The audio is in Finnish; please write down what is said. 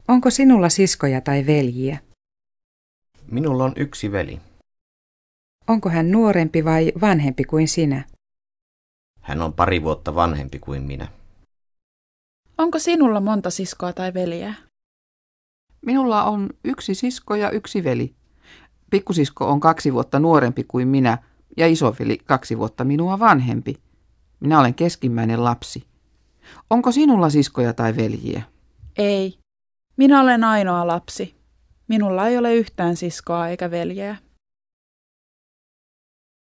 Onko sinulla siskoja tai veljiä? Minulla on yksi veli. Onko hän nuorempi vai vanhempi kuin sinä? Hän on 2 vuotta vanhempi kuin minä. Onko sinulla monta siskoa tai veljeä? Minulla on 1 sisko ja 1 veli. Pikkusisko on 2 vuotta nuorempi kuin minä ja isoveli 2 vuotta minua vanhempi. Minä olen keskimmäinen lapsi. Onko sinulla siskoja tai veljiä? Ei. Minä olen ainoa lapsi. Minulla ei ole yhtään siskoa eikä veljeä.